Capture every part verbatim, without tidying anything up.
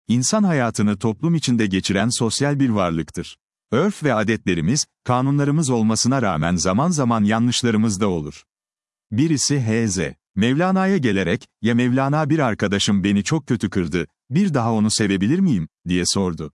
İnsan hayatını toplum içinde geçiren sosyal bir varlıktır. Örf ve adetlerimiz, kanunlarımız olmasına rağmen zaman zaman yanlışlarımız da olur. Birisi H Z Mevlana'ya gelerek, "Ya Mevlana, bir arkadaşım beni çok kötü kırdı, bir daha onu sevebilir miyim?" diye sordu.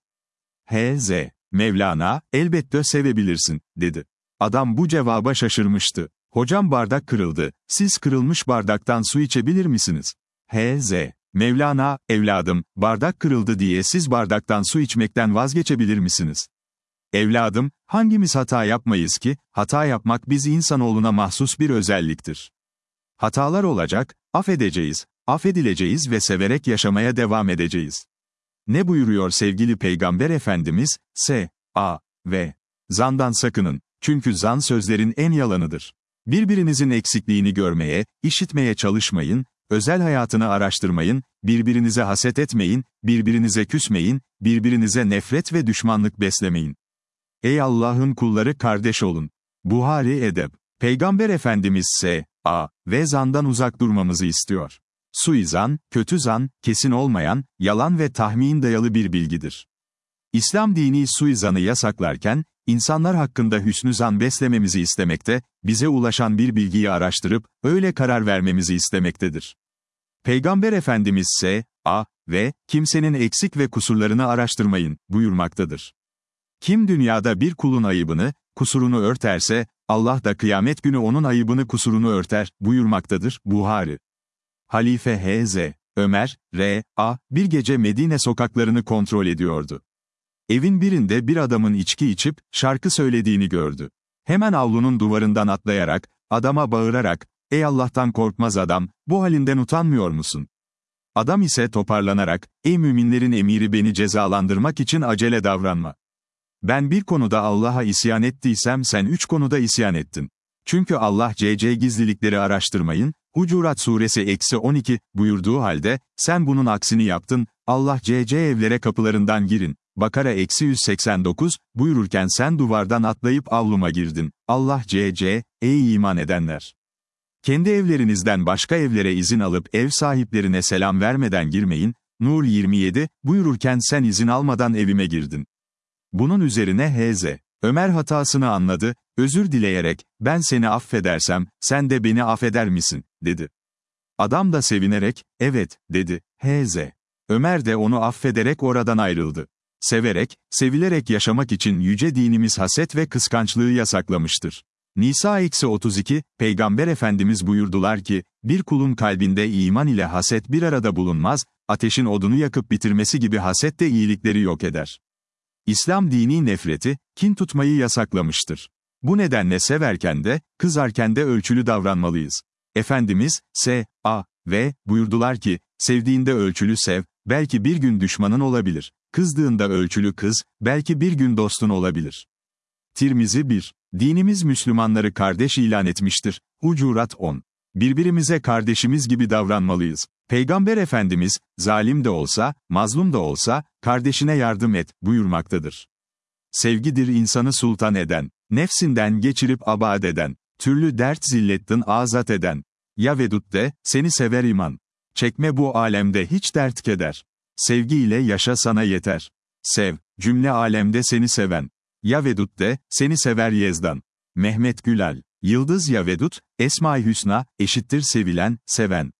H Z Mevlana, "Elbette sevebilirsin," dedi. Adam bu cevaba şaşırmıştı. "Hocam, bardak kırıldı, siz kırılmış bardaktan su içebilir misiniz?" H Z Mevlana, "Evladım, bardak kırıldı diye siz bardaktan su içmekten vazgeçebilir misiniz?" Evladım, hangimiz hata yapmayız ki? Hata yapmak biz insanoğluna mahsus bir özelliktir. Hatalar olacak, affedeceğiz, affedileceğiz ve severek yaşamaya devam edeceğiz. Ne buyuruyor sevgili Peygamber Efendimiz? S. A. V. Zandan sakının, çünkü zan sözlerin en yalanıdır. Birbirinizin eksikliğini görmeye, işitmeye çalışmayın, özel hayatını araştırmayın, birbirinize haset etmeyin, birbirinize küsmeyin, birbirinize nefret ve düşmanlık beslemeyin. Ey Allah'ın kulları, kardeş olun. Buhari Edeb. Peygamber Efendimiz S. A. ve zandan uzak durmamızı istiyor. Suizan, kötü zan, kesin olmayan, yalan ve tahmin dayalı bir bilgidir. İslam dini suizanı yasaklarken, insanlar hakkında hüsnü zan beslememizi istemekte, bize ulaşan bir bilgiyi araştırıp, öyle karar vermemizi istemektedir. Peygamber Efendimiz S. A. ve kimsenin eksik ve kusurlarını araştırmayın buyurmaktadır. Kim dünyada bir kulun ayıbını, kusurunu örterse, Allah da kıyamet günü onun ayıbını, kusurunu örter buyurmaktadır. Buhari. Halife H Z Ömer, R. A. bir gece Medine sokaklarını kontrol ediyordu. Evin birinde bir adamın içki içip, şarkı söylediğini gördü. Hemen avlunun duvarından atlayarak, adama bağırarak, "Ey Allah'tan korkmaz adam, bu halinden utanmıyor musun?" Adam ise toparlanarak, "Ey müminlerin emiri, beni cezalandırmak için acele davranma. Ben bir konuda Allah'a isyan ettiysem sen üç konuda isyan ettin. Çünkü Allah C C gizlilikleri araştırmayın, Hucurat suresi eksi on iki buyurduğu halde, sen bunun aksini yaptın, Allah C C evlere kapılarından girin, Bakara eksi yüz seksen dokuz buyururken sen duvardan atlayıp avluma girdin, Allah C C, ey iman edenler! Kendi evlerinizden başka evlere izin alıp ev sahiplerine selam vermeden girmeyin, Nur yirmi yedi buyururken sen izin almadan evime girdin. Bunun üzerine H Z Ömer hatasını anladı, özür dileyerek, "Ben seni affedersem, sen de beni affeder misin?" dedi. Adam da sevinerek, "Evet," dedi. H Z Ömer de onu affederek oradan ayrıldı. Severek, sevilerek yaşamak için yüce dinimiz haset ve kıskançlığı yasaklamıştır. Nisa eksi otuz iki, Peygamber Efendimiz buyurdular ki, bir kulun kalbinde iman ile haset bir arada bulunmaz, ateşin odunu yakıp bitirmesi gibi haset de iyilikleri yok eder. İslam dini nefreti, kin tutmayı yasaklamıştır. Bu nedenle severken de, kızarken de ölçülü davranmalıyız. Efendimiz, S. A. ve buyurdular ki, sevdiğinde ölçülü sev, belki bir gün düşmanın olabilir. Kızdığında ölçülü kız, belki bir gün dostun olabilir. Tirmizi bir. Dinimiz Müslümanları kardeş ilan etmiştir. Hucurat on. Birbirimize kardeşimiz gibi davranmalıyız. Peygamber Efendimiz, zalim de olsa, mazlum da olsa, kardeşine yardım et, buyurmaktadır. Sevgidir insanı sultan eden, nefsinden geçirip abad eden, türlü dert zilletten azat eden. Ya vedud de, seni sever iman. Çekme bu alemde hiç dert keder. Sevgiyle yaşa sana yeter. Sev, cümle alemde seni seven. Ya vedud de, seni sever Yezdan. Mehmet Gülal. Yıldız ya vedud, Esma-i Hüsna, eşittir sevilen, seven.